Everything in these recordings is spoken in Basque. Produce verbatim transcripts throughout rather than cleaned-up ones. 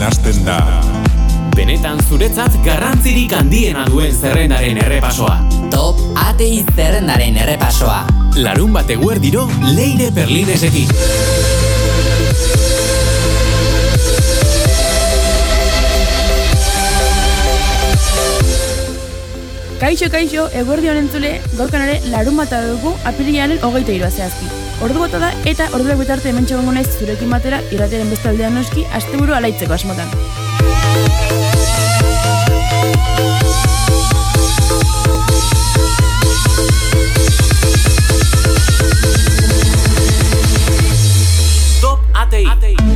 hasten da. Benetan zuretzat garrantzirik handiena duen zerrendaren errepasoa. Top Atei zerrendaren errepasoa. Larun bat eguerdiro Leire Perlinesekin. Kaixo, kaixo, eguerdi honen zule, gaurkan ere larun bata dugu apirilaren hogeita hiru zehazki. Ordu bota da eta orduak bitarte hemen txegongo naiz zurekin batera irratiaren beste aldean noski asteburu alaitzeko asmotan. Top Atei.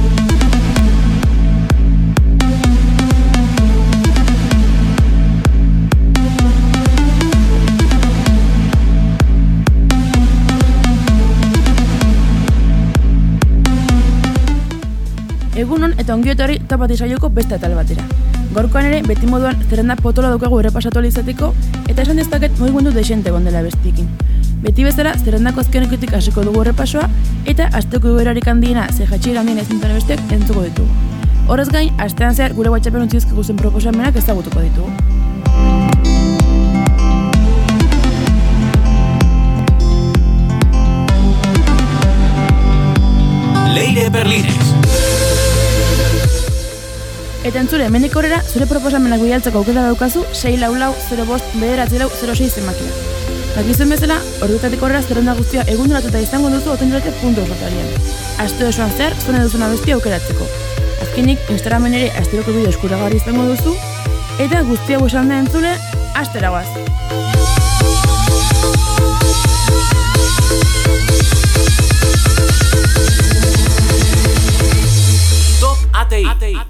Egunon eta ongietorri Top Atei saioko beste atal batera. Gaurkoan ere beti moduan zerrenda potola daukagu errepasatu izateko eta esan destaket mugimendu dexente gondela besteekin. Beti bezala zerrendako azkenekotik hasiko dugu errepasoa eta asteko igoerarik handiena ze jatxiera handiena ezintan besteak entzuko ditugu. Horrez gain, astean zehar gure WhatsAppen utzi dizkigu zen proposamenak ezagutuko ditugu. Leire Perlines. Eta entzule, hemendik aurrera, zure proposamenak bidaltzeko aukera daukazu sei lau lau zero bost bederatzi lau zero sei zenbakia. Dakizuen bezala, orduetatik aurrera zerrenda guztia eguneratuta izango duzu otendrake puntu osotarian. Aste osoan zehar, zuen duzun abestia aukeratzeko. Azkenik, Instagramen ere asteroko bideo eskuragarri izango duzu, eta guztia buesan da entzule, astera guaz. Top Atei.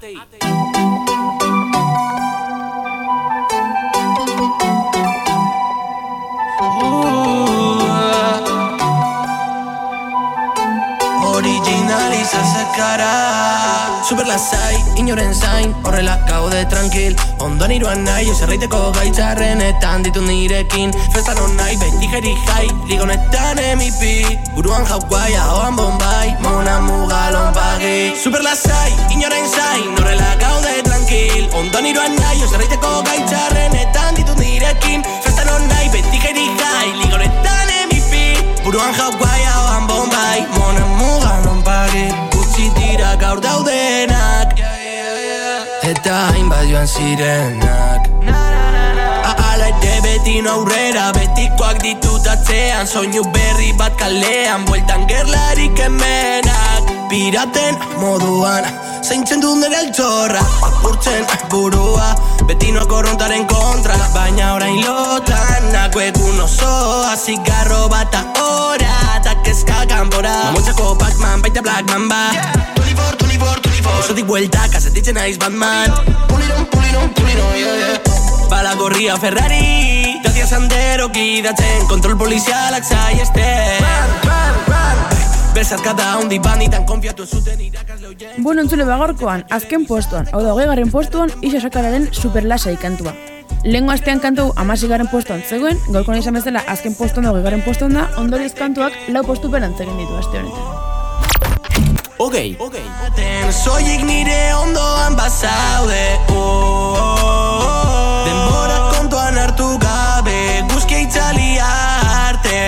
Super lasai, inoren zain, horrela gaude tranquil. Ondoan iruan nahi, oserreiteko gaitzarrenetan ditut nirekin. Festan on nahi, beti jeri jai, ligonetan M V P. Buruan Hawaii, ahoan Bombay, mona mugalon pagi. Super lasai, inoren zain, horrela gaude tranquil. Ondoan iruan nahi, oserreiteko gaitzarrenetan ditut nirekin. Festan on nahi, beti jeri jai, ligonetan M V P. Buruan Hawaii, ahoan Bombay, mona mugalon pagi. Dira gaur daudenak eta hainbat joan zirenak Ala ere beti no aurrera, betikoak ditut atzean. Soinu berri bat kalean, bueltan gerlarik hemenak. Piraten moduan, zeintzen dut nire altxorra. Apurtzen burua, beti no korrontaren kontra. Baina orain lotan, nako egun osoa. Zigarro bat ahora, eta kezka kanbora. Mamontzako Pac-Man, baita Black Mamba. Twenty-four, twenty-four, twenty-four. Osotik bueltak, azetitzen naiz Batman. Puliron, puliron, puliron, yeah, yeah. Bala gorria Ferrari, Dacia Sandero gidatzen, kontrol polizialak saiesten. Besarkada handi banditan konfiatu zuten irakasle hoien. Bueno, entzule bagorkoan, azken postuan, hau da hogeigarren postuan, Isa Sakararen Superlasai kantua. Lehengo astean kantu hamaseigarren postuan zegoen, gaurkoan izan bezala azken postuan da hogeigarren postuan da, ondorioz kantuak lau postu berantzegin ditu aste honetan. Ogei, ogei. Soilik nire ondoan bazaude, oh, oh, oh. Denbora kontuan hartu gabe, guzkia itzali arte.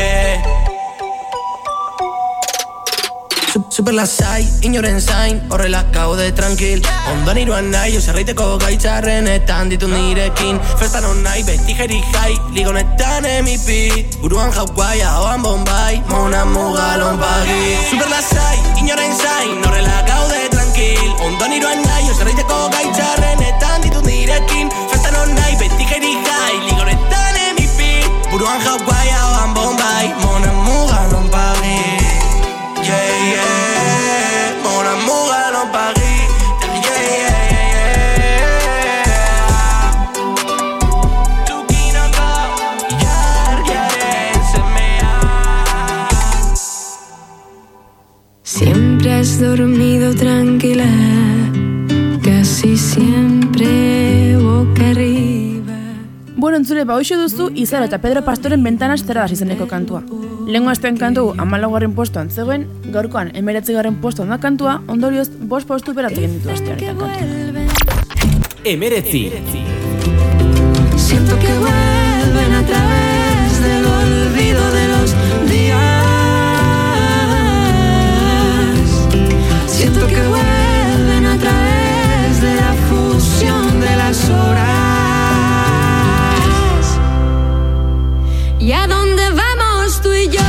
Super lasai, inoren zain, horrela gaude tranquil. Ondoan iruan nahi, oserreiteko gaitzarrenetan ditut nirekin. Festan on nahi, beti jeri jai, ligonetan M V P. Buruan Hawaii, ahoan Bombay, mona mugalon pagi. Super lasai, inoren zain, horrela gaude tranquil. Ondoan iruan nahi, oserreiteko gaitzarrenetan ditut nirekin. Festan on nahi, beti jeri jai, ligonetan M V P. Buruan Hawaii, ahoan Bombay, mona mugalon pagi. Yeah, yeah, mon amour à l'Paris. Yeah, yeah, yeah. Tu kinaka, yar yaren se mea. Siempre has dormido tranquila, casi siempre boca arriba. Bueno, entzule, ba hoxe duzu Izaro eta Pedro Pastoren Bentanas zerradaz izeneko kantua. Lehengo astean kantu hamalaugarren postuan zegoen, gaurkoan hemeretzigarren postuan da kantua, ondorioz bost postu beratzen ditu aste honetan kantua. emeretzi. Siento que vuelven a través del olvido de los días. Siento que vuelven a través de la fusión de las horas. ¿Y a dónde vamos tú y yo?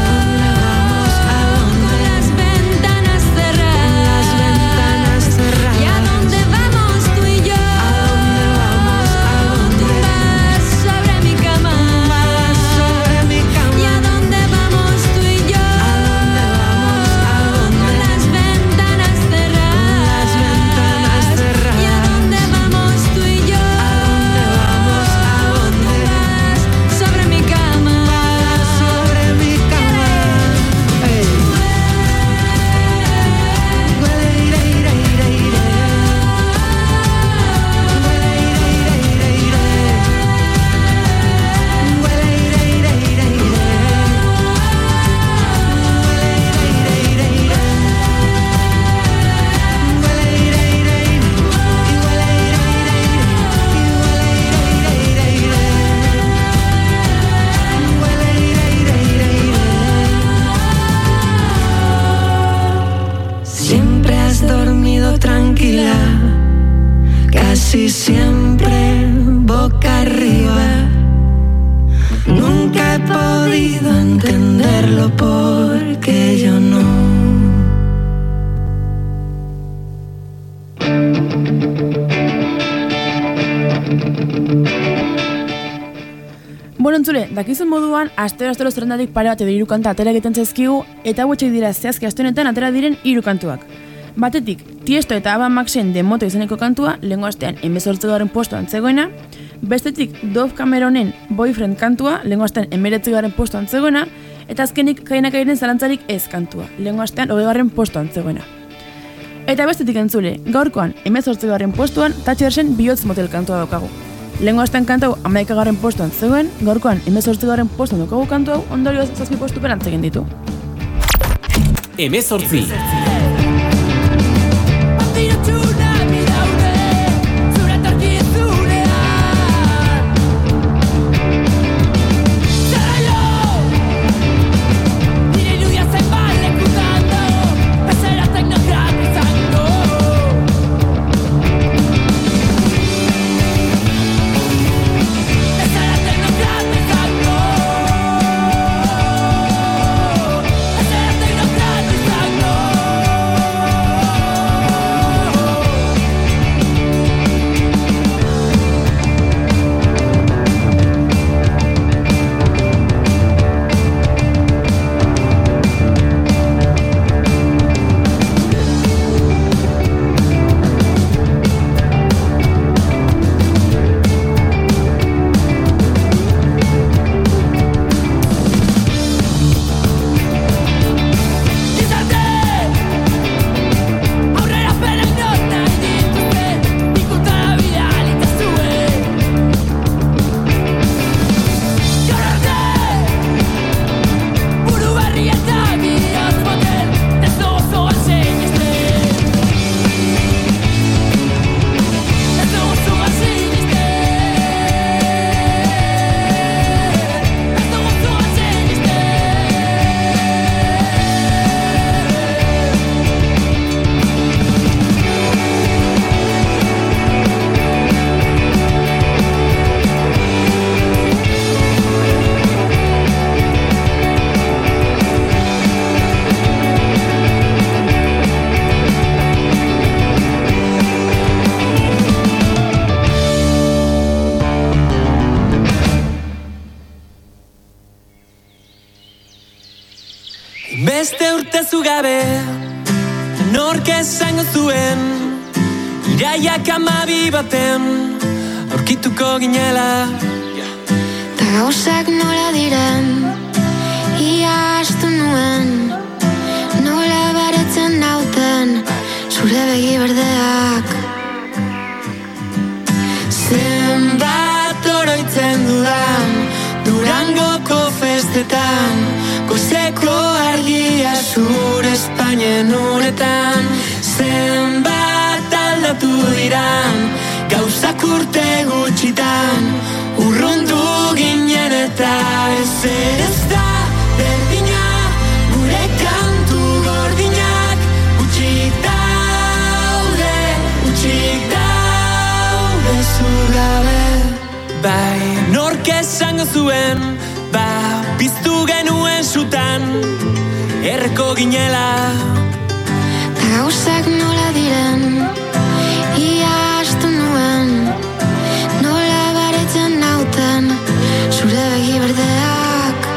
Tranquila, casi siempre boca arriba. Nunca he podido entenderlo porque yo no. Bueno, entzule, dakizun moduan, astero-astero zerrendatik pare bat edo hiru kanta atera egiten zaizkigu, eta hauetxek dira zehazki aste honetan atera diren hiru kantuak. Batetik, Tiesto eta Aba Maxen Demoto izeneko kantua, lehengo astean hemezortzigarren postuan zegoena. Bestetik, Dove Cameronen Boyfriend kantua, lehengo astean hemeretzigarren postuan zegoena. Eta azkenik, Kainakairen Zalantzarik ez kantua, lehengo astean hogeigarren postuan zegoena. Eta bestetik entzule, gaurkoan hemezortzigarren postuan Thatchersen Bihotz Motel kantua daukagu. Lehengo astean kantau hamaikagarren postuan zegoen, gaurkoan hemezortzigarren postuan daukagu kantu hau, ondorioz zazpi postu perantzegen ditu. Hemezortzi. Beste urte zugabe, nork esango zuen, iraiak amabi baten, aurkituko ginela. Ta gauzak nola diren, ia astu nuen, nola baretzen nauten, zure begi berdeak. Zenbat oroitzen dudan, Durangoko festetan, goizeko argia zure Espainien uretan. Zenbat aldatu diran, gauzak urte gutxitan urrundu ginen eta ezer ez da berdina, gure kantu gordinak utxik daude, utxik daude zugabe. Bai, nork esango zuen, ba, piztu genuen sutan, erreko ginela. Ta gauzak nola diren, ia astu nuen, nola baretzen nauten, zure begi berdeak.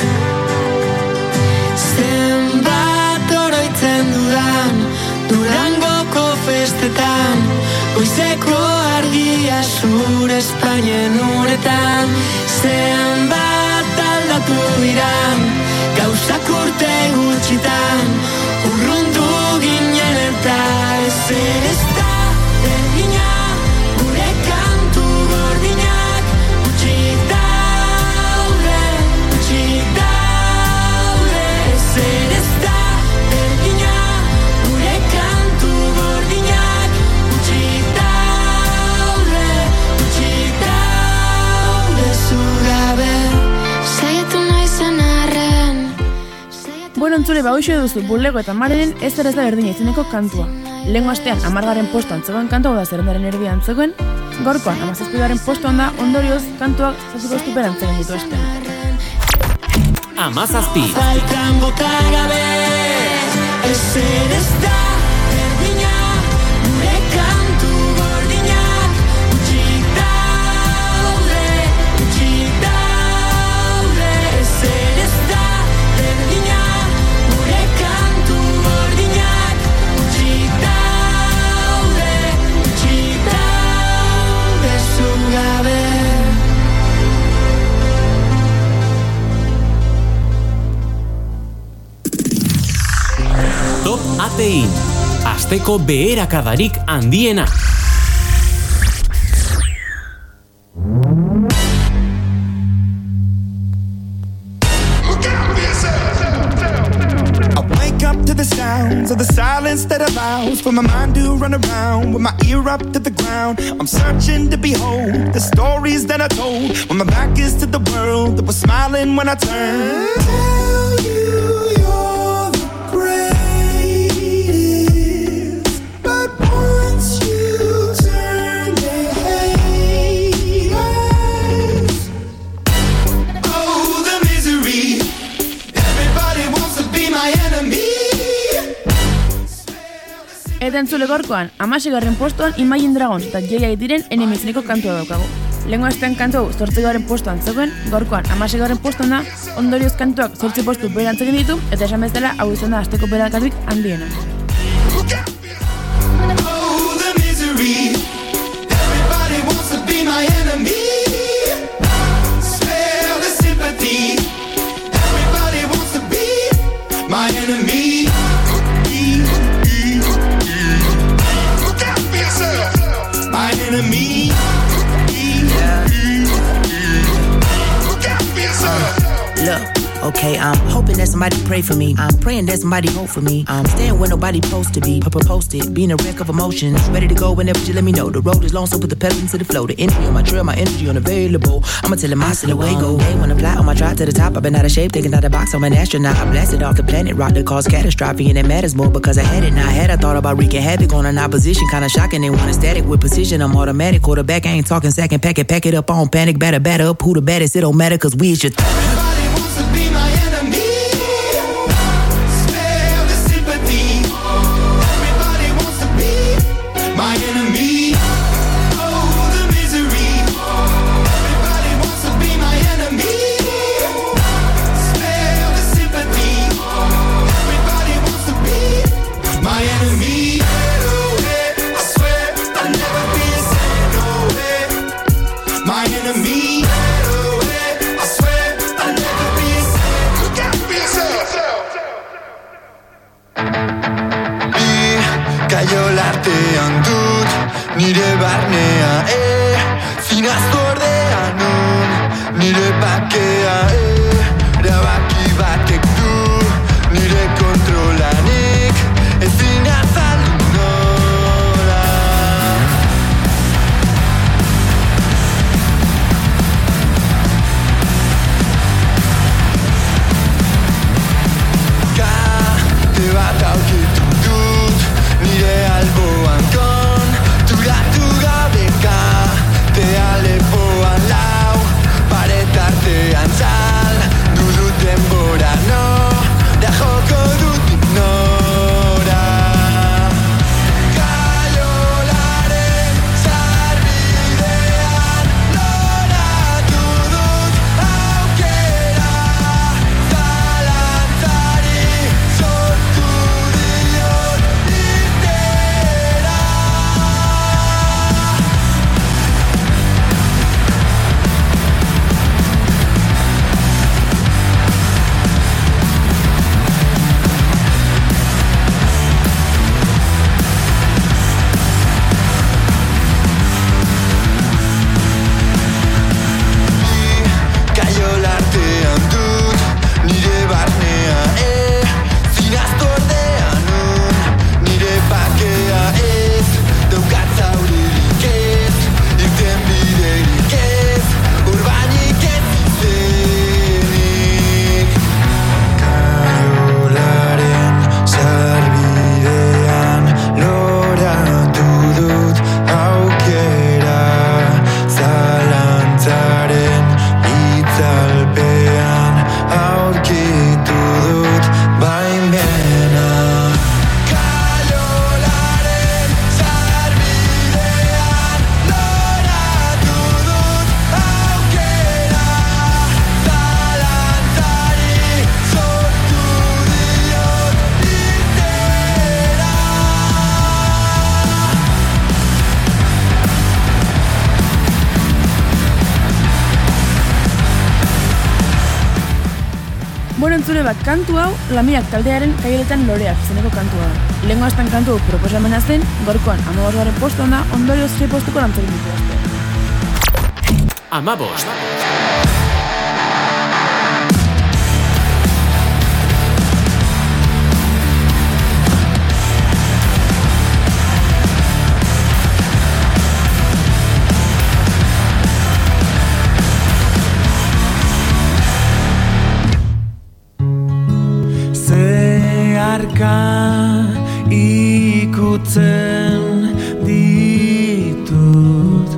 Zenbat oroitzen dudan, Durangoko festetan, goizeko argia zure Espainen uretan. Zenbat aldatu diran, gauzak urte gutxitan, urrundu ginen eta ezer ez da berdina, gure kantu gordinak utxik daude, utxik daude. Ezer ez da berdina, gure kantu gordinak utxik daude, utxik daude zugabe. Saiatu naizen arren. Bueno, entzule, ba, hoxe duzu, bulego eta marenen ez ere ez da berdina izeneko kantua. Lehengo astean amargaren postuan zegoen kantua, da zerrendaren erdian zegoen, gaurkoan amazazpigaren postuan da, ondorioz kantuak zaziko estuperan zegoen ditu astean. Amazazpi. Faltan bota gabe, ezer ez da berdina, gure kantu gordinak utxik daude, utxik daude. Ezer ez da berdina, gure kantu gordinak utxik daude, utxik daude zugabe. Top A T I, asteko beherakadarik handiena. I wake up to the sounds of the silence that allows for my mind to run around with my ear up to the ground. I'm searching to behold the stories that I told when my back is to the world that was smiling when I turned. Tell you you're the greatest, but once you turn they hate us. Oh, the misery. Everybody wants to be my enemy. Eta entzule gaurkoan, amasegarren postuan Imagine Dragons eta J I diren enemizeneko kantua daukagu. Lehengo astean kantu hau zortzigarren postuan zegoen, gaurkoan amasegarren postuan da, ondorioz kantuak zortzi postu berantzeken ditu, eta esan bezala hau izan da asteko beherakadarik handiena. Oh, the misery. Everybody wants to be my enemy. Spare the sympathy. Everybody wants to be my enemy. Look out for yourself. My enemy. Look out for yourself. Look, okay, I'm hoping that somebody pray for me. I'm praying that somebody hope for me. I'm staying where nobody supposed to be. Posted, being a wreck of emotions. Ready to go whenever you let me know. The road is long, so put the pedal into the flow. The energy on my trail, my energy unavailable. I'ma tell him I still away go. They wanna fly on my drive to the top. I've been out of shape, taking out the box. I'm an astronaut. I blasted off the planet, rock that caused catastrophe, and it matters more because I had it. Now I had I thought about wreaking havoc on an opposition, kinda shocking. They want a static with precision. I'm automatic, quarterback. I ain't talking second, pack it, pack it up on panic, batter, batter up. Who the baddest? It don't matter, cause we is just. Everybody wants to be my enemy. Spare the sympathy. Everybody wants to be my enemy. Oh, the misery. Everybody wants to be my enemy. Spare the sympathy. Everybody wants to be my enemy. I swear I'll never be the same, no way. My enemy. I swear I'll never be the same. Look out for yourself. Bi kaiolartean dut nire barnea, eh. Zinazko ordea nun nire bakea, eh. Erabaki batek du nire kontrolanik ezin azaldu nola. entzule bat, kantu hau Lamiak taldearen Kaieletan loreak zeneko kantua da. Lehengo astan kantu proposamena zen, gorkoan amabosgarren postuan da, ondorioz sei postuko lantzegin ditu. Amabost. Zeharka ikutzen ditut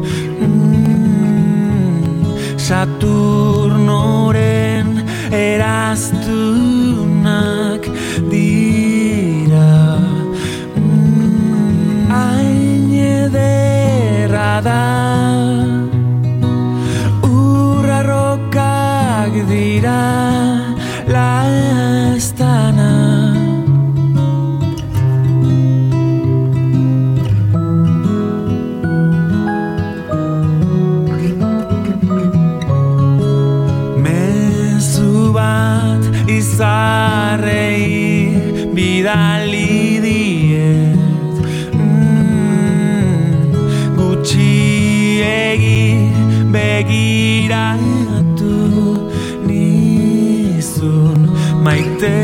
mm, Saturnoren eraztunak dira mm, Hain ederra da urrarrokak dira lastana Izarrei bidali diet mm, Gutxiegi begiratu nizun maite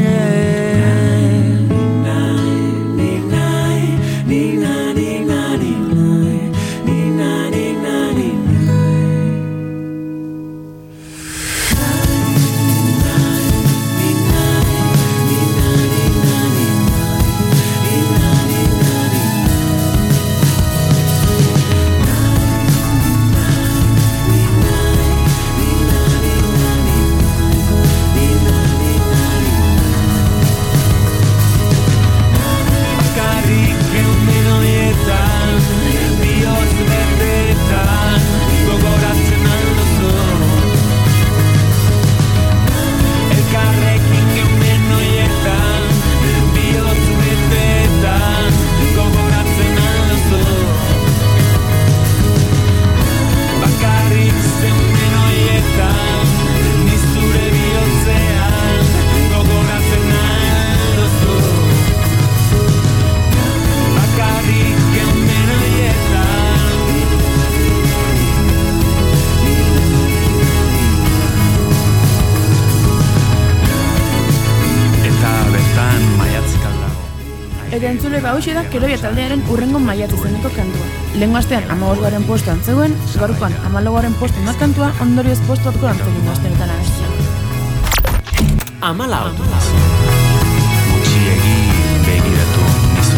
Entzule hauxe da Keroia taldearen urrengo maiatz izeneko kantua. Lehengo astean hamabosgarren postuan zegoen, gaurkoan hamalaugarren postuan da kantua, ondorioz postu batko lantzegin astenetan abestia. Amalau. Gutxiegi begiratu nizun.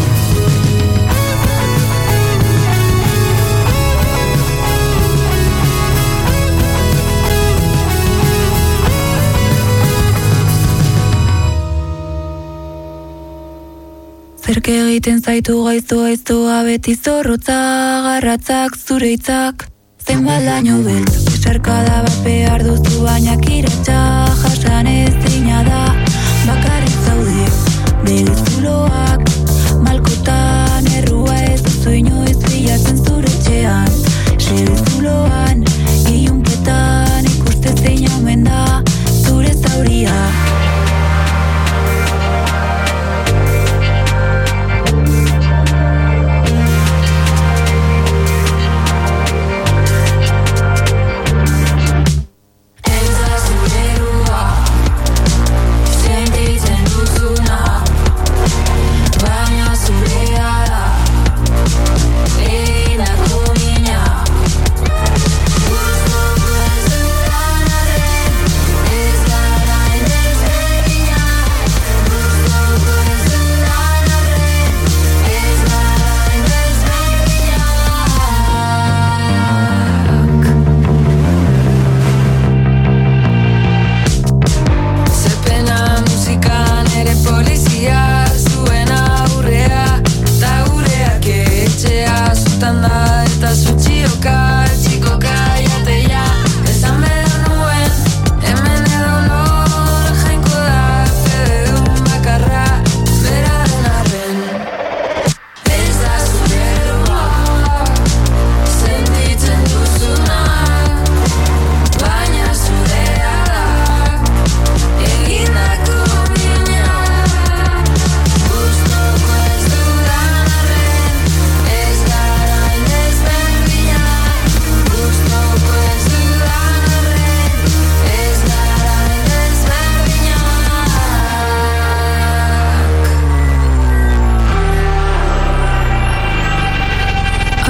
Zerke egiten zaitu gaiztu gaiztua beti zorrotza garratzak zure hitzak zenbat laino beltz esarkada bat behar duzu baina kiratxa jasan ezina da bakarrik zaude begizuloak malkotan errua ez duzu inoiz bilatzen zure etxean segizuloan ilunpetan ikuste zein omen da zure zauria.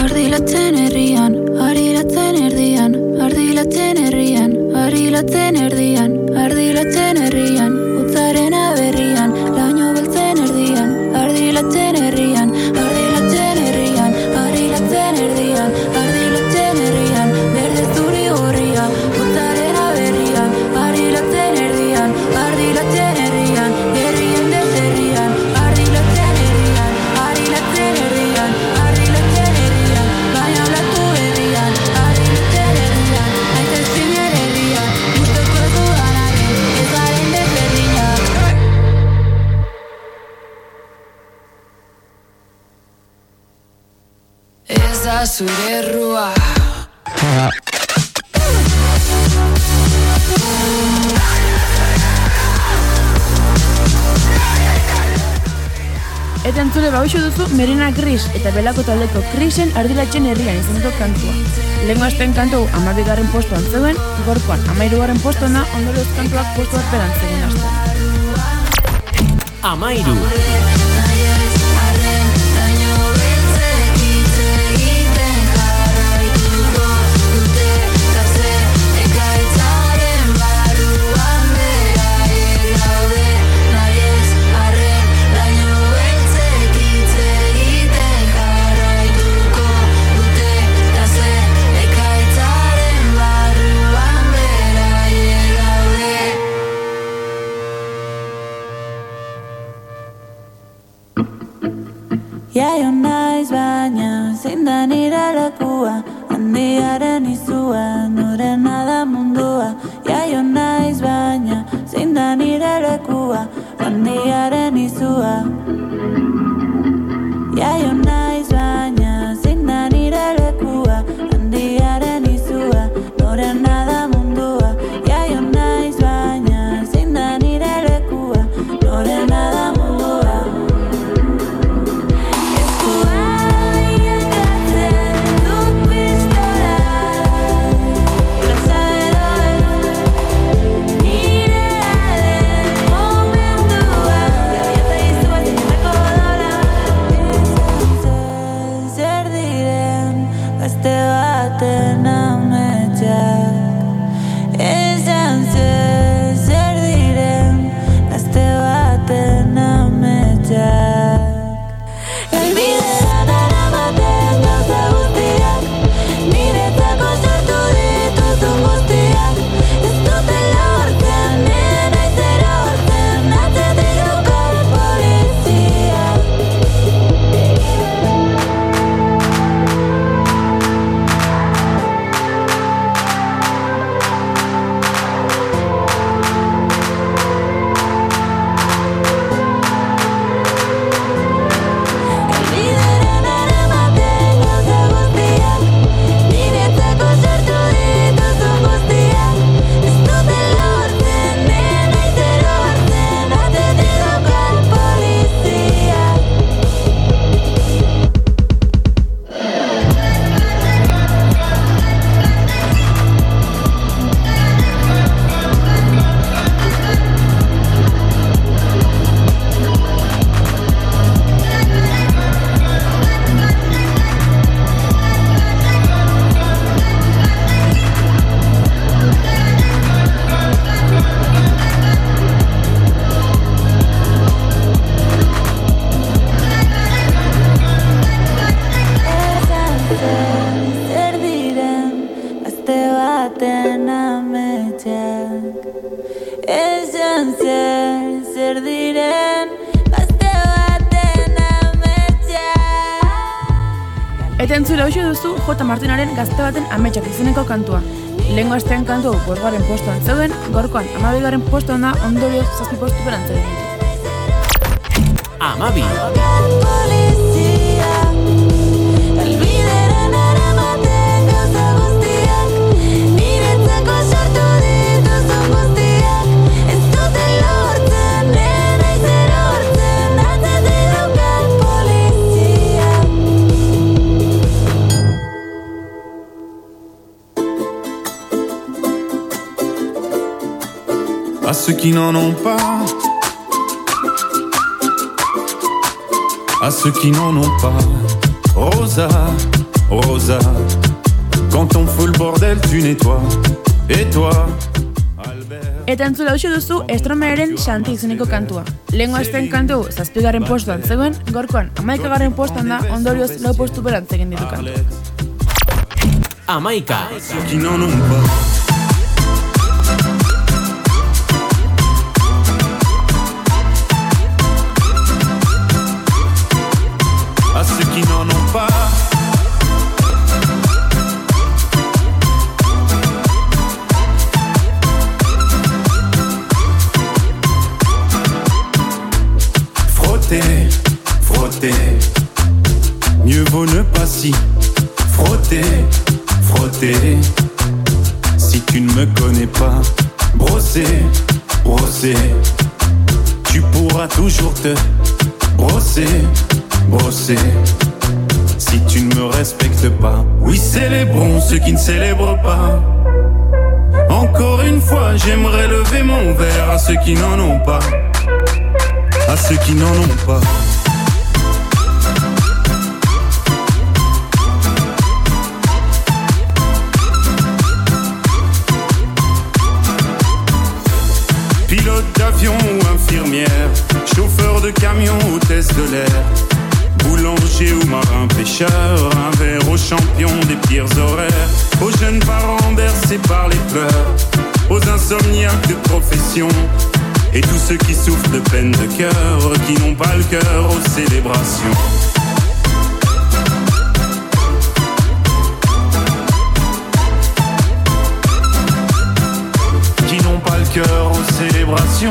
Ardilatzen herrian, arilatzen erdian, ardilatzen herrian, arilatzen erdian, ardilatzen herrian, utzaren aberrian, laino beltzen erdian, ardilatzen herrian, ardilatzen herrian, arilatzen erdian, ardilatzen herrian, berde zuri gorria, utzaren aberrian, arilatzen erdian, ardilatzen herrian, herrian deserrian, ardilatzen herrian, arilatzen herrian, arilatzen herrian, baina latu herrian, arilatzen herrian, aita ziner herrian, guztoko dudanaren, ez garen desberdinak. Ez da zure errua. Eta entzule bauxo duzu Merina Gris eta Belako taldeko Krisen Ardilatzen herrian izeneko kantua. Lehengo astean kantu hamabigarren postuan zeuden, gorkoan hamahirugarren postuan da ondorioz kantuak postu bat beran zegoen astean. Amairu. Jaio naiz baina, zein da nire lekua, handiaren izua, norena da mundua. Jaio naiz baina, zein da nire lekua, handiaren izua. Jaio naiz baina, zein da nire lekua, handiaren izua, norena da mundua. Jaio naiz baina, zein da nire lekua, norena da mundua. Eta entzule hauxe duzu J. Martinaren Gazte baten ametsak izeneko kantua. Lehengo astean kantu bosgarren postuan zeuden, gorkoan hamabigarren postuan da ondorioz zazpi postu berantzen ditu. Amabi. À ceux qui n'en ont pas, à ceux qui n'en ont pas, Rosa, passerelle tu nettoies. Et toi? Eta entzula hausia duzu Stromaeren Santi izeneko kantua. Lehengo azten kantu zazpigarren postuan zegoen, gorkoan hamaikagarren postuan da, ondorioz lau postu berantz egin ditu kantu. Hamaika. Qui n'en ont pas. À ceux qui n'en ont pas. Frotter, frotter, mieux vaut ne pas s'y frotter, frotter. Si tu ne me connais pas, brosser, brosser. Tu pourras toujours te brosser, brosser. Si tu ne me respectes pas, oui célébrons ceux qui ne célèbrent pas. Encore une fois, j'aimerais lever mon verre à ceux qui n'en ont pas. À ceux qui n'en ont pas. Pilote d'avion ou infirmière, chauffeur de camion, hôtesse de l'air, boulanger ou marin pêcheur, un verre aux champions des pires horaires, aux jeunes parents bercés par les pleurs, aux insomniaques de profession, et tous ceux qui souffrent de peine de cœur, qui n'ont pas le cœur aux célébrations. Qui n'ont pas le cœur aux célébrations.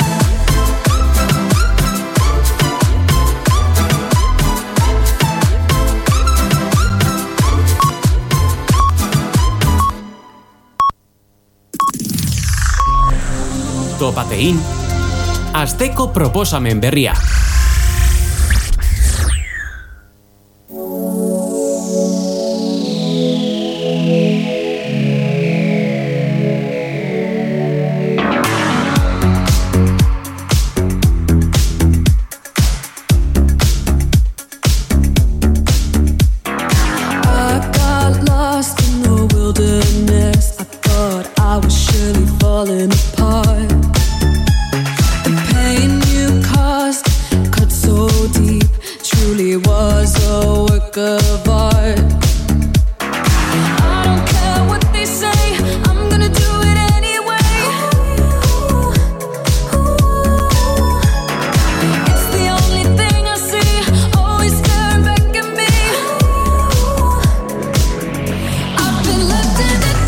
Topatein, asteko proposamen berria. I've been left in the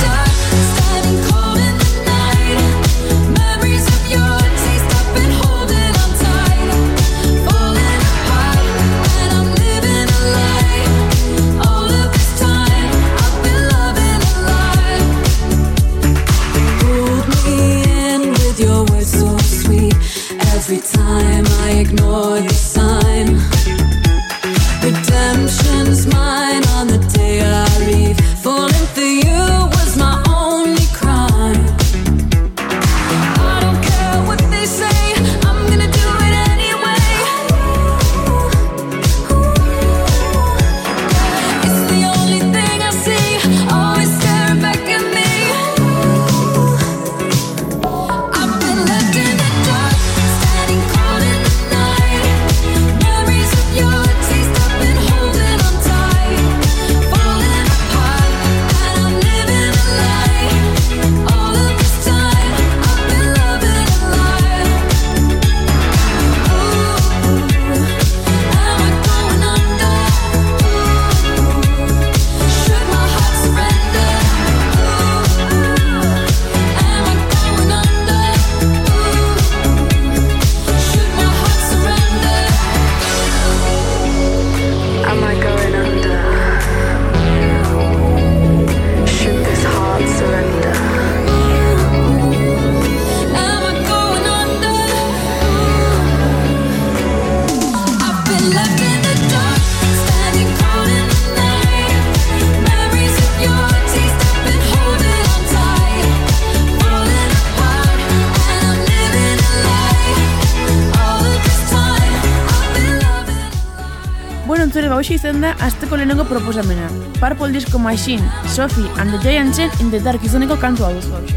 hauxe izan da asteko lehenengo proposamena. Purple Disco Machine, Sophie and the Giantsen in the Dark izeneko kantua duzu hauxe.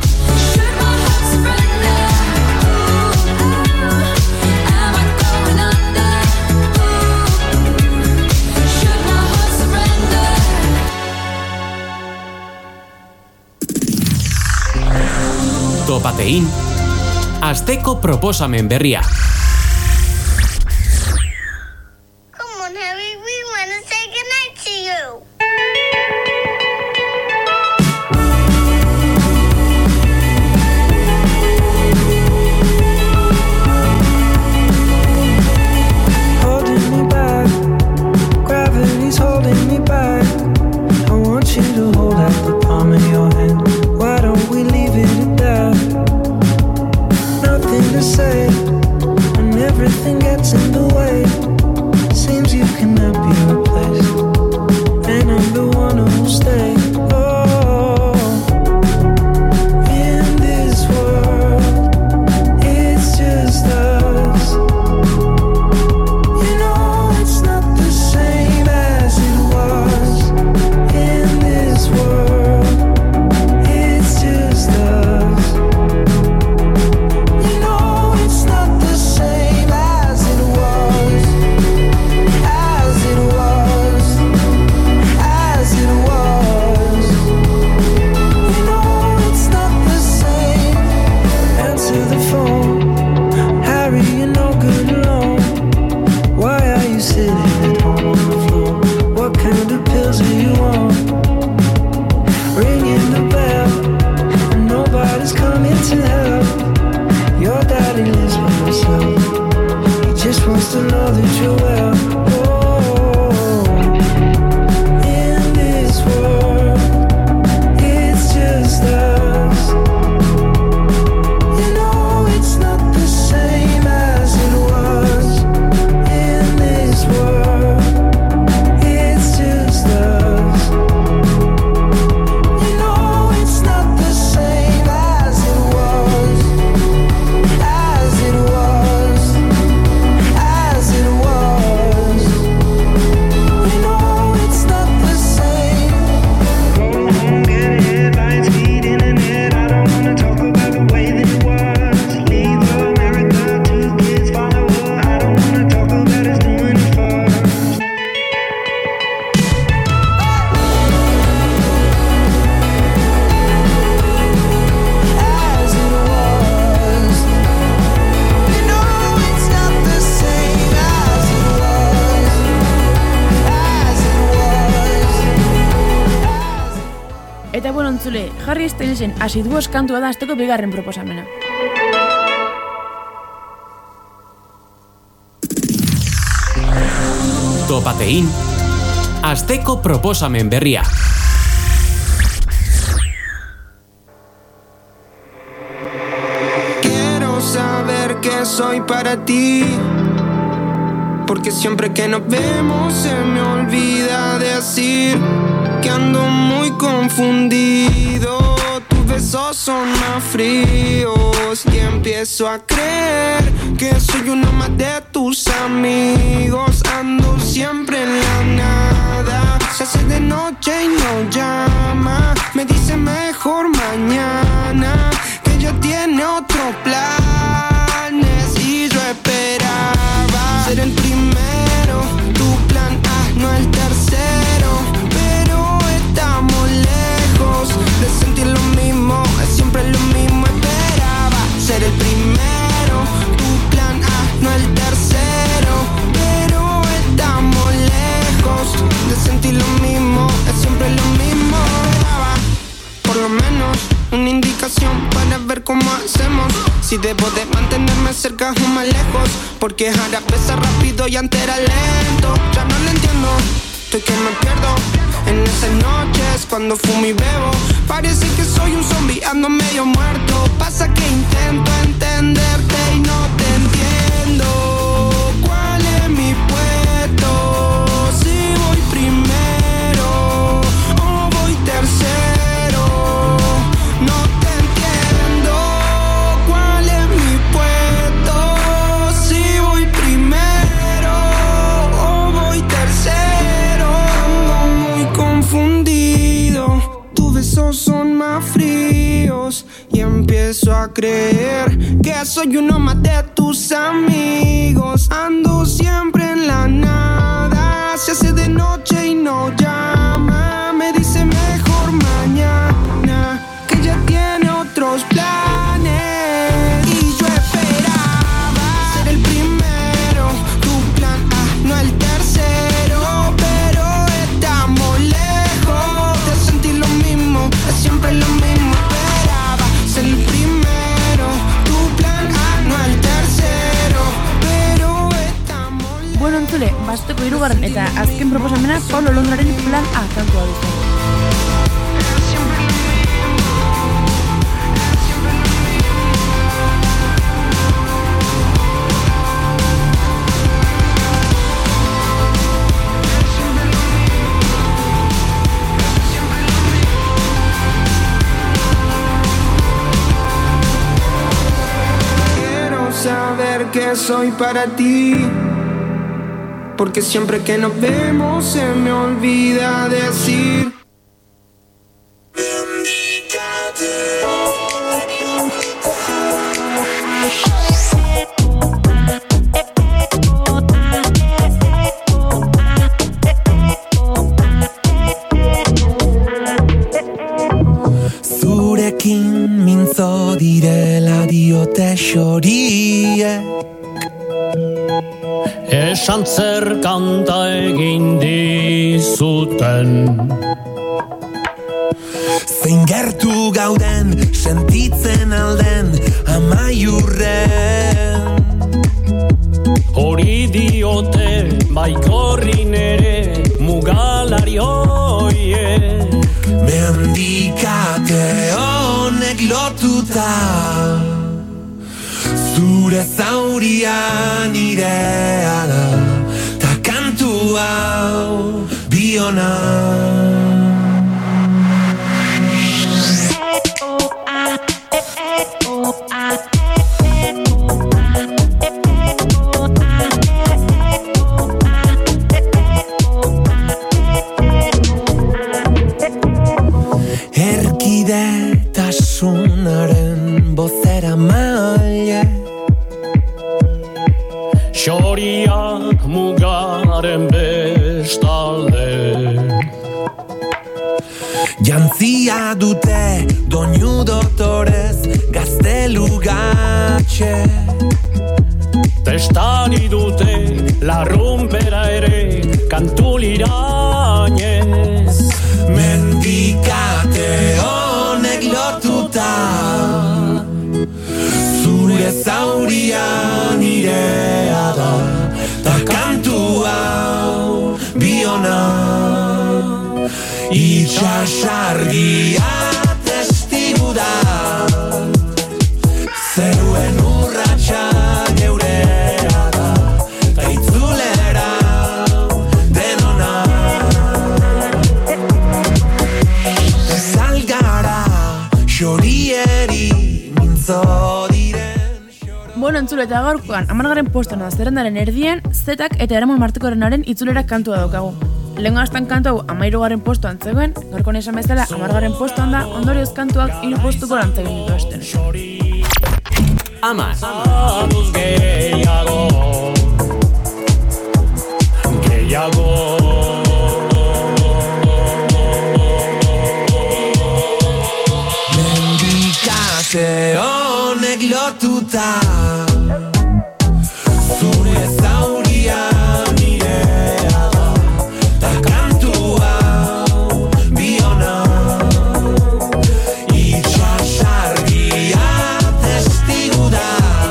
Topatein, asteko proposamen berria. Come on, Harry, we want to say goodnight to you. Holding me back, gravity's holding me back. I want you to hold out the palm of your hand. Why don't we leave it at that? Nothing to say, and everything gets in the way. Seems you cannot be replaced, and I'm the one who'll stay. Oh, in this world, it's just us. You know it's not the same as it was. In this world, it's just us. You know it's not the same as it was. As it was. As it was. You know it's not the same. Answer the phone. Harry, you're no good alone. Why are you sitting at home on the floor? What kind of pills are you on? Ringing the bell, and nobody's coming to help. Your daddy lives by himself. He just wants to know that you're well. Oh, in this world, it's just us. You know it's not the same as it was. In this world, it's just us. You know it's not the same as it was. As it was. As it was. You know it's not the same. Go home, get headlines, feed internet. I don't wanna talk about the way that it was. Leave America, two kids follow her. I don't wanna talk about us doing it first. As it was. You know it's not the same as it was. As it was. Eta bueno, entzule, Harry Stylesen Asidus kantua da asteko bigarren proposamena. Topatein, asteko proposamen berria. Quiero saber que soy para ti, porque siempre que nos vemos se me olvida decir que ando muy confundido. Tus besos son más fríos y empiezo a creer que soy uno más de tus amigos. Ando siempre en la nada, se hace de noche y no llama. Me dice mejor mañana, que ella tiene otros planes y yo esperaba ser el primero, tu plan A, no el tercero. Pero estamos lejos de sentir lo mismo, es siempre lo mismo. Esperaba ser el primero, tu plan A, no el tercero. Pero estamos lejos de sentir lo mismo, es siempre lo mismo. Esperaba por lo menos una indicación para ver cómo hacemos. Si debo de mantenerme cerca o más lejos, porque ahora pesa rápido y antes era lento. Ya no lo entiendo, estoy que me pierdo en esas noches cuando fumo y bebo. Parece que soy un zombie, ando medio muerto. Pasa que intento entenderte y no te entiendo. ¿Cuál es mi puesto? Si voy primero o voy tercero. No te entiendo. ¿Cuál es mi puesto? Si voy primero o voy tercero. brazos son más fríos y empiezo a creer que soy uno más de tus amigos. Ando siempre en la nada, se hace de noche y no llama. Me dice mejor mañana, que ya tiene otros planes. Y yo esperaba ser el primero, tu plan A, no el tercero. Pero estamos lejos de sentir lo mismo, es siempre lo mismo. Esperaba ser el primero, tu plan A, no el tercero. Pero estamos lejos. Bueno, entzule, basteko hirugarren eta azken proposamena Pablo Londraren Plan A kantua dute. Saber que soy para ti, porque siempre que nos vemos se me olvida decir. Zurekin mintzo direla diote xoriek, esan zer kanta egin dizuten. Zein gertu gauden sentitzen alden amaiurren. Hori diote baikorrin ere mugalari hoiek. Mendikate honek lotuta, zure zauria nirea da, ta kantu hau biona. Erkidetasunaren bozera maile, xoriak mugaren bestalde. Jantzia dute doinu dotorez gaztelugatxe, testari dute larrumpera ere kantulirainez. Mendikate honek lotuta, zure zauria nirea da, ta kantu hau biona. Itxasargia testigu da, zeruen urratxa geurea da, ta itzulera denona. Zalgara xorieri mintzo diren. Bueno, entzule, eta gaurkoan, amargarren postuan da zerrendaren erdien, Zetak eta Eramon Martikorenaren itzulera kantua daukagu. Lehengo astan kantu hau amairugarren postuan zegoen, gaurkoan esan bezala amargarren postuan da, ondorioz kantuak hiru postuko lantzegin ditu esten. Amar. Aduz gehiago, gehiago. Mendikate honek lotuta, zure zauria nirea da, ta kantu hau biona. Itxasargia testigu da,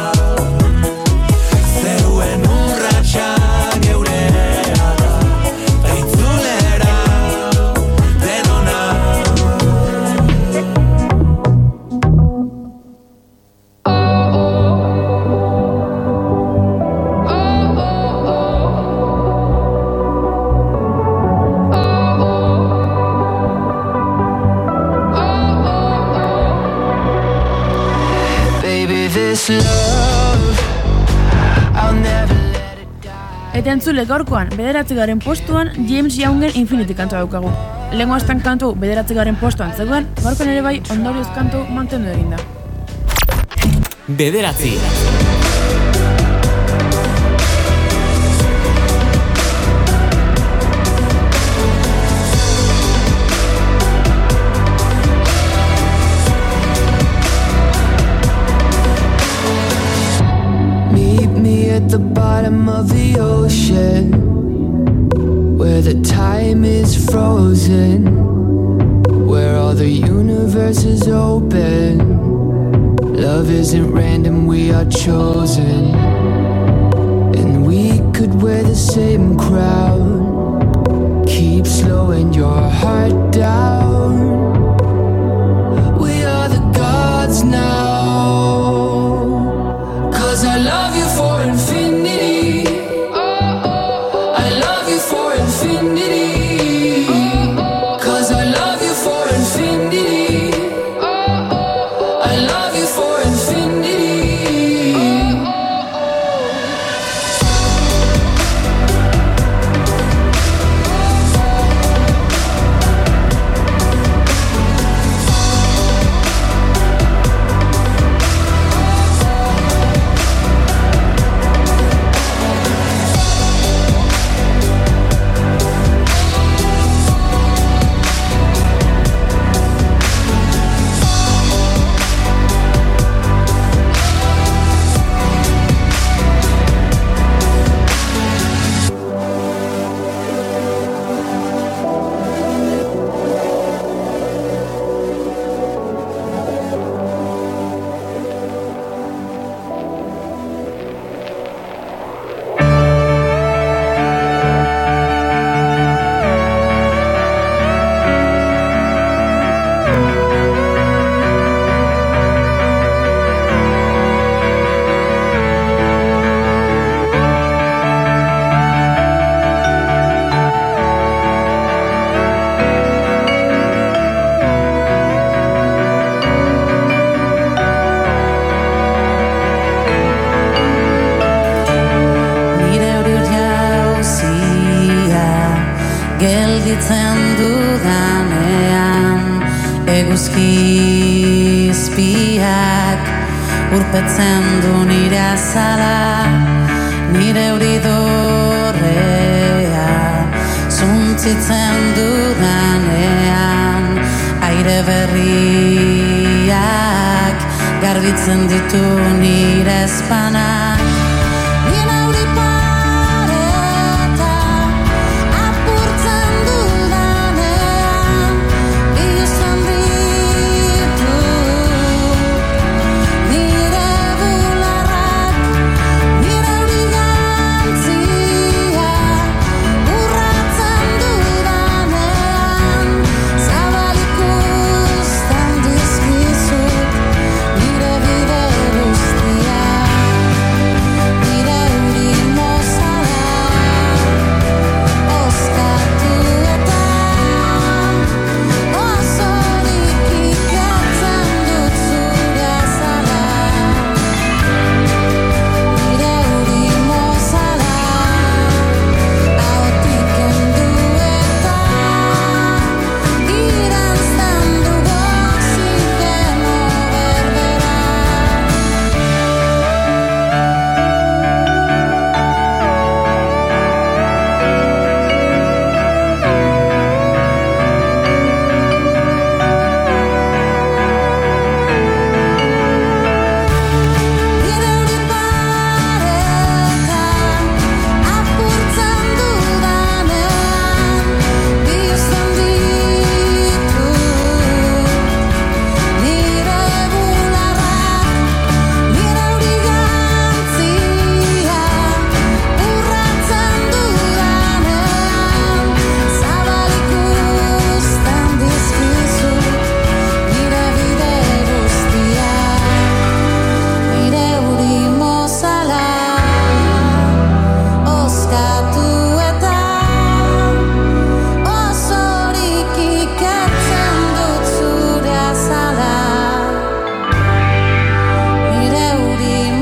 zeruen urratxa geurea da, ta itzulera denona. Eta entzule gaurkoan, bederatzi garen postuan, James Youngen Infinity kantua daukagu. Lehengo astan kantu bederatzigarren postuan zegoen, gaurkoan ere bai ondorioz kantu mantendu eginda. Bederatzi. Meet me at the bottom of the ocean, where the time is frozen, where all the universe is open. Love isn't random, we are chosen. And we could wear the same crown, keep slowing your heart down. We are the gods now, 'cause I love you for infinity. I love you for infinity. 'Cause I love you for infinity. I love you for infinity. Gelditzen dudanean eguzkizpiak urpetzen du nire azala, nire euridorrea zuntzitzen dudanean, aire berriak garbitzen ditu nire ezpanak.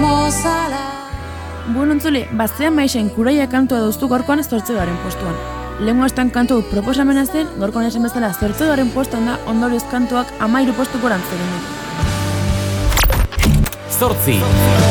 Bastean maixen kuraia kantua dauztu gorkoan zortzigaren postuan. lehengo astan kantu proposamena zen, gorko nesan bezala zertodaren postuan da, ondorioz kantuak amairu postuko rantzeren. Zortzi.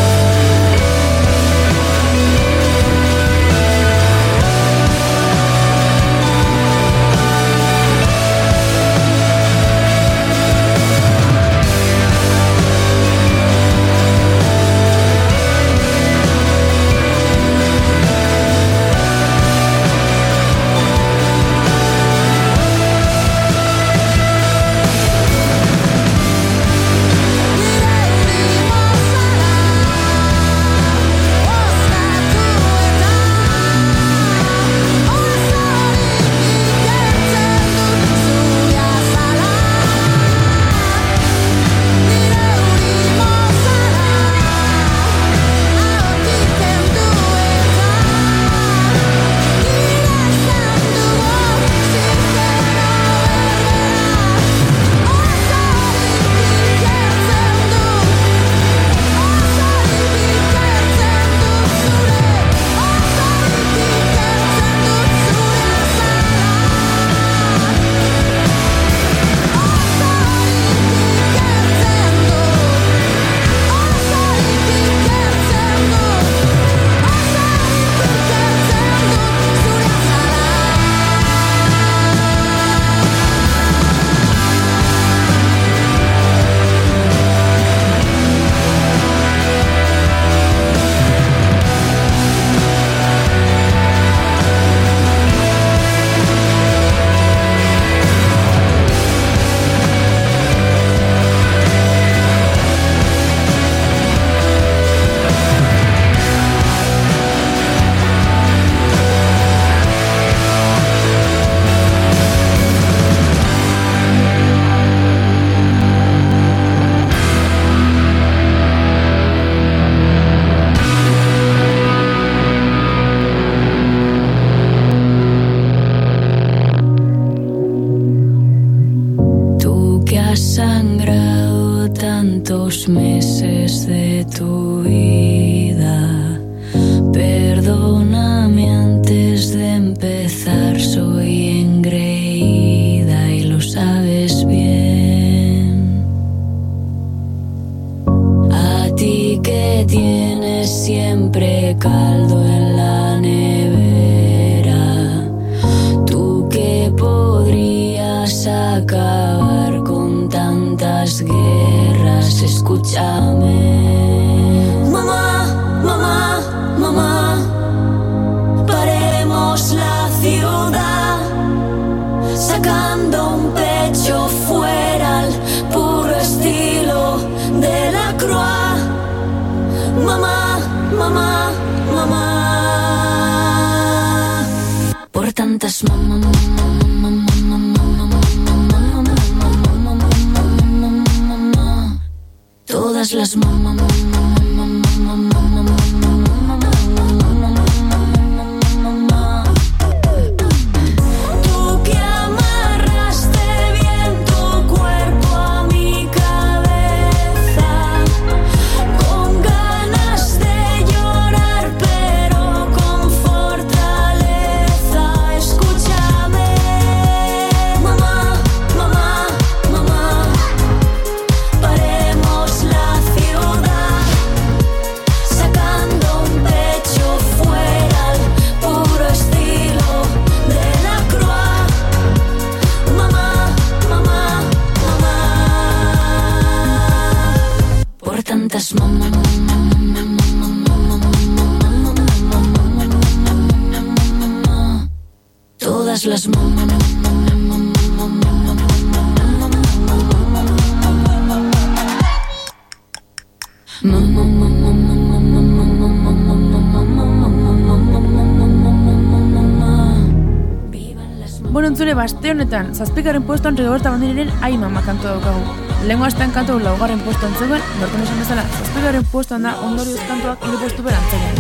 Meses de tu vida, perdóname antes de empezar, soy engreída y lo sabes bien. A ti que tienes siempre caldo en la nevera, tú que podrías acabar con tantas guerras, escúchame. Mamá, mamá, mamá, paremos la ciudad, sacando un pecho fuera al puro estilo de la Croix. Mamá, mamá, mamá, por tantas mamá, mamá, mamá, todas las mamá, mamá, mamá, mamá, mamá, mamá. Tú que amarraste bien tu cuerpo a mi cabeza, con ganas de llorar pero con fortaleza, escúchame. Mamá, mamá, mamá, paremos la ciudad, sacando un pecho fuera al puro estilo de la Croix. Mamá, mamá, mamá, por tantas mamá, mamá, mamá, mamá, mamá, todas las mamá, mamá, mamá, mamá, Bueno, entzule, baste honetan, zazpikaren puestoan Rigoberta Bandiniren Ai Mama kantu daukagu. Lehengo astean kantu laugarren puestoan zegoen, bertan esan bezala, zazpikaren puestoan da ondorioz kantuak hiru postu berantzaren.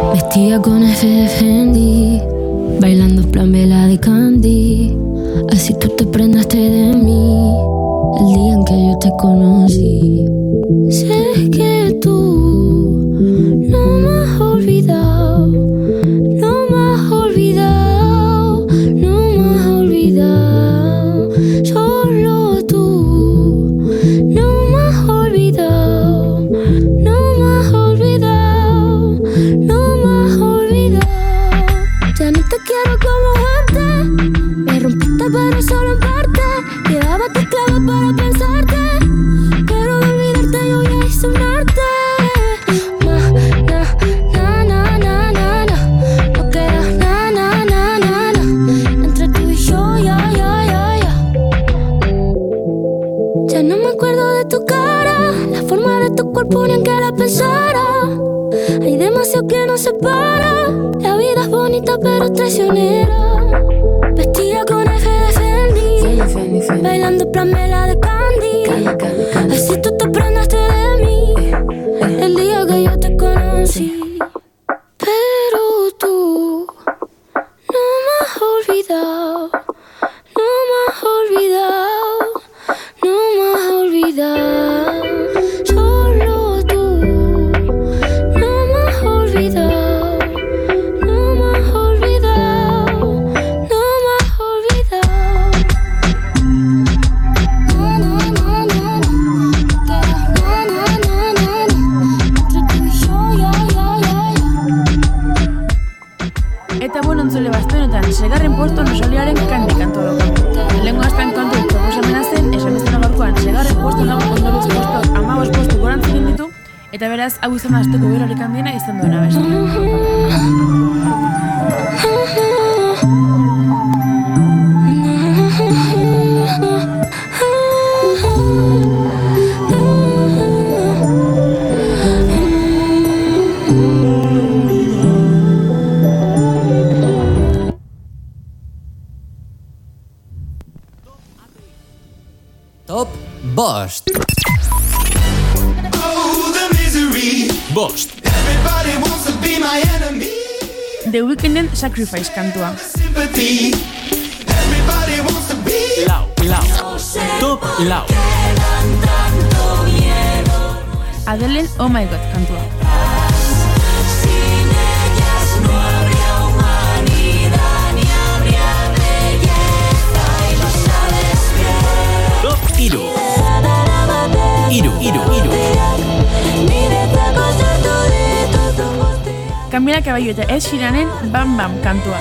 Vestida con F de Fendi, bailando plan vela de Candy. Así tú te prendaste de mí el día en que yo te conocí. Sé que tú no me has olvidado, no me has olvidado, no me has olvidado. Solo tú no me has olvidado, no me has olvidado, no me has olvidado. Ya no te quiero como antes, me rompiste pero solo en parte. Llevaba tus clavos para pensarte, pero de olvidarte yo ya hice un arte. Ma, na, na, na, na, na, na. No queda na, na, na, na, na. Entre tú y yo, ya, ya, ya, ya. Ya no me acuerdo de tu cara, la forma de tu cuerpo ni en que la pensara. Hay demasiado que nos separa. La vida es bonita pero traicionera. Vestida con F de Fendi, Fendi, Fendi. Bailando plan vela de Candy, Candy, Candy, Candy. Así tú te prendaste de mí el día que yo te conocí. Pero tú no me has olvidado, no me has olvidado, no me has olvidado. Solo tú no me has olvidado, no me has olvidado, no me has olvidado. Na, na, na, na, na. Na, na, na, na, na. Entre tú y yo, ya, ya, ya, ya. Eta bueno entzule bastonetan, segarren postuan osoliaren Candy kantua daukagu. Lehengo astan kontu proposamena zen, esan bezala gaurkoan, segarren postuan dago ondorioz postuak hamabost postu gorantzen egin ditu, eta beraz, hau izan da asteko berorik handiena izan duena beste. Top bost. Oh, the misery. Bost. Everybody wants to be my enemy. The Weeknden Sacrifice kantua. Sympathy. Everybody wants to be. Lau, lau. Top lau. Adelen Oh My God kantua. Top iru. Iru, iru, iru. Camila Cabello eta Ed Sheeranen Bam Bam kantua.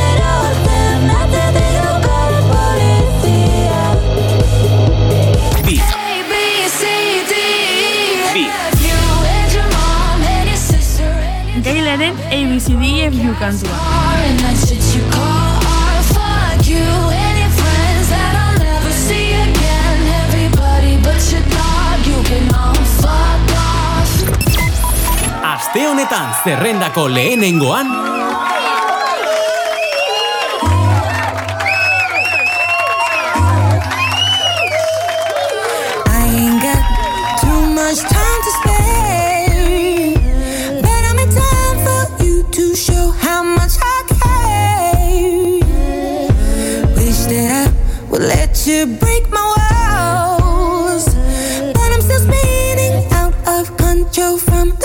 Bi. Bi. Gailaren A B C D E F U kantua. Aste honetan zerrendako lehenengoan I ain't got too much time to spare, but I'm in time for you to show how much I care. Wish that I would let you break my walls, but I'm still spinning out of control from the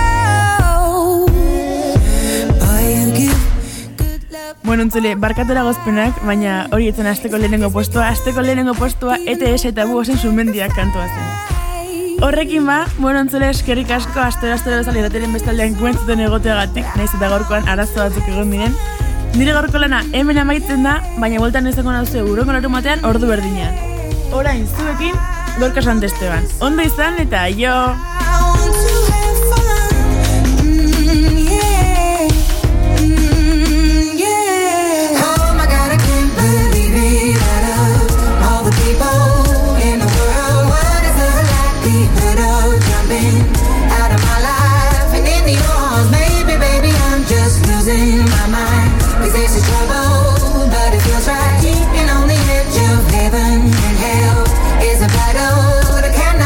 Bueno, entzule, barkatera gozpenak, baina hori etzen asteko lehenengo postua, asteko lehenengo postua E T S eta Bugosen Sumendiak kantua zen. Horrekin ba, bueno, entzule, eskerrik asko, astero-astero bezala irrateren bestaldean guentzuten egoteagatik, nahiz eta gaurkoan arazo batzuk egon diren. Nire gaurko lana hemen amaitzen da, baina bueltan ezako nauzu euroko larumatean ordu berdinean. Orain, zuekin, Gorka Santesteban. Ondo izan eta aio!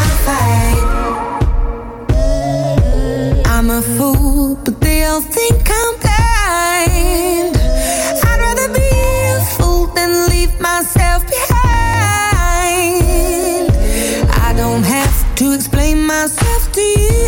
I'm a fool, but they all think I'm myself to you.